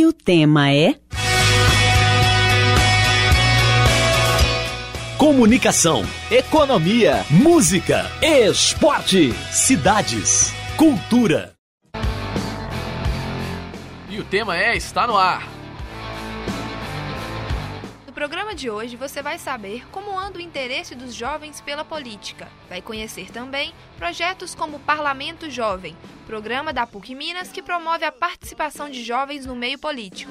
E o tema é... Comunicação, economia, música, esporte, cidades, cultura. E o tema é Está no Ar. No programa de hoje você vai saber como anda o interesse dos jovens pela política. Vai conhecer também projetos como Parlamento Jovem, programa da PUC Minas que promove a participação de jovens no meio político.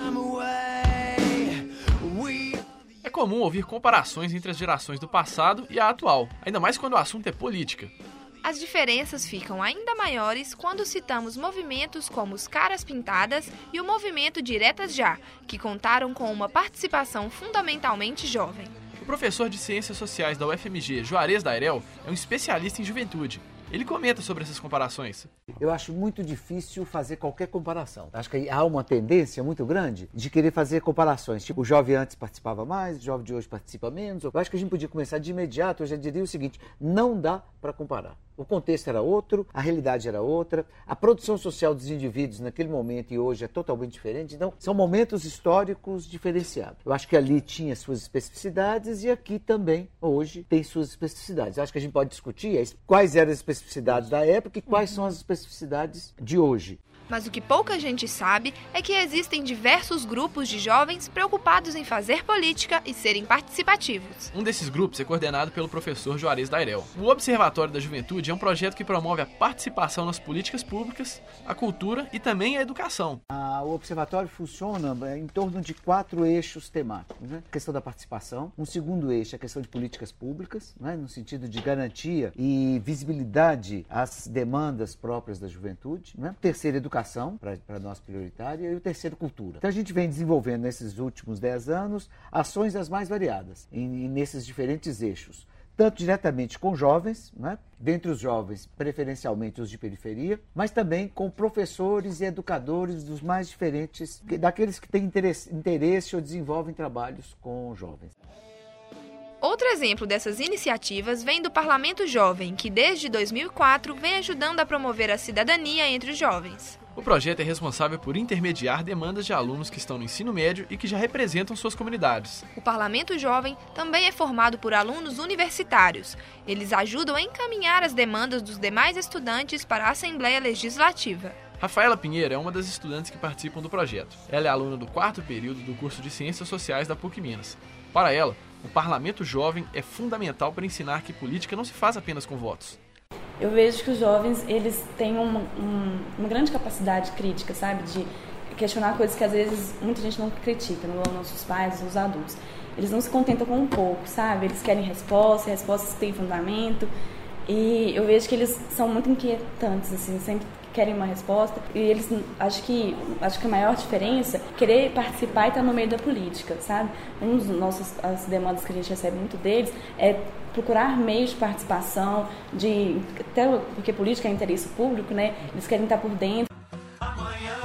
É comum ouvir comparações entre as gerações do passado e a atual, ainda mais quando o assunto é política. As diferenças ficam ainda maiores quando citamos movimentos como os Caras Pintadas e o movimento Diretas Já, que contaram com uma participação fundamentalmente jovem. O professor de Ciências Sociais da UFMG, Juarez Dairel, é um especialista em juventude. Ele comenta sobre essas comparações. Eu acho muito difícil fazer qualquer comparação. Acho que há uma tendência muito grande de querer fazer comparações. Tipo, o jovem antes participava mais, o jovem de hoje participa menos. Eu acho que a gente podia começar de imediato. Eu já diria o seguinte, não dá para comparar. O contexto era outro, a realidade era outra, a produção social dos indivíduos naquele momento e hoje é totalmente diferente. Então, são momentos históricos diferenciados. Eu acho que ali tinha suas especificidades e aqui também, hoje, tem suas especificidades. Eu acho que a gente pode discutir quais eram as especificidades da época e quais são as especificidades de hoje. Mas o que pouca gente sabe é que existem diversos grupos de jovens preocupados em fazer política e serem participativos. Um desses grupos é coordenado pelo professor Juarez Dairel. O Observatório da Juventude é um projeto que promove a participação nas políticas públicas, a cultura e também a educação. O Observatório funciona em torno de 4 eixos temáticos. A questão da participação, um segundo eixo é a questão de políticas públicas, no sentido de garantia e visibilidade às demandas próprias da juventude. Terceiro, educação, para nós prioritária, e o terceiro, cultura. Então a gente vem desenvolvendo nesses últimos 10 anos ações as mais variadas, nesses diferentes eixos. Tanto diretamente com jovens, dentre os jovens, preferencialmente os de periferia, mas também com professores e educadores dos mais diferentes, daqueles que têm interesse ou desenvolvem trabalhos com jovens. Outro exemplo dessas iniciativas vem do Parlamento Jovem, que desde 2004 vem ajudando a promover a cidadania entre os jovens. O projeto é responsável por intermediar demandas de alunos que estão no ensino médio e que já representam suas comunidades. O Parlamento Jovem também é formado por alunos universitários. Eles ajudam a encaminhar as demandas dos demais estudantes para a Assembleia Legislativa. Rafaela Pinheiro é uma das estudantes que participam do projeto. Ela é aluna do 4º período do curso de Ciências Sociais da PUC Minas. Para ela, o Parlamento Jovem é fundamental para ensinar que política não se faz apenas com votos. Eu vejo que os jovens, eles têm uma grande capacidade crítica, sabe? De questionar coisas que às vezes muita gente não critica, não nossos pais, os adultos. Eles não se contentam com um pouco, sabe? Eles querem respostas que têm fundamento. E eu vejo que eles são muito inquietantes, assim, sempre querem uma resposta. E eles, acho que a maior diferença é querer participar e estar no meio da política, sabe? As demandas que a gente recebe muito deles é procurar meios de participação, até porque política é interesse público, Eles querem estar por dentro. Amanhã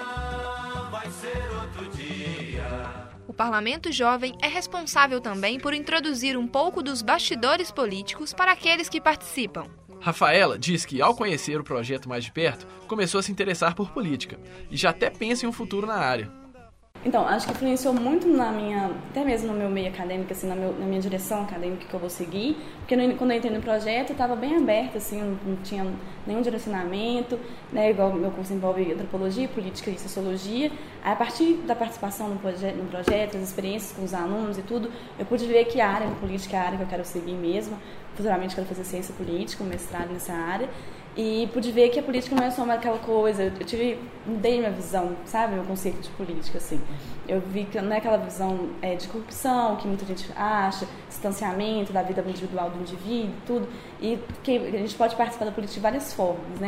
vai ser outro dia. O Parlamento Jovem é responsável também por introduzir um pouco dos bastidores políticos para aqueles que participam. Rafaela diz que, ao conhecer o projeto mais de perto, começou a se interessar por política e já até pensa em um futuro na área. Então, acho que influenciou muito até mesmo no meu meio acadêmico, assim, na minha direção acadêmica que eu vou seguir, porque quando eu entrei no projeto eu estava bem aberta, assim, não tinha nenhum direcionamento, igual meu curso envolve antropologia, política e sociologia. Aí, a partir da participação no projeto, as experiências com os alunos e tudo, eu pude ver que a área de política é a área que eu quero seguir mesmo. Futuramente quero fazer ciência política, um mestrado nessa área. E pude ver que a política não é só aquela coisa, mudei minha visão, sabe, meu conceito de política, assim. Eu vi que não é aquela visão de corrupção, que muita gente acha, distanciamento da vida individual do indivíduo, tudo, e que a gente pode participar da política de várias formas,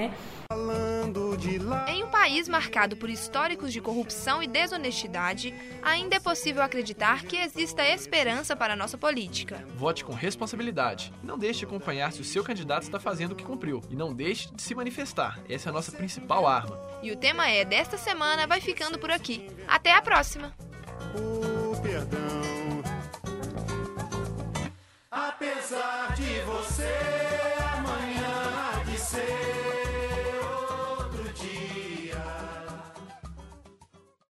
Em um país marcado por históricos de corrupção e desonestidade, ainda é possível acreditar que exista esperança para a nossa política. Vote com responsabilidade. Não deixe de acompanhar se o seu candidato está fazendo o que cumpriu. E não deixe de se manifestar. Essa é a nossa principal arma. E o tema desta semana vai ficando por aqui. Até a próxima! O perdão. Apesar de você, amanhã há de ser.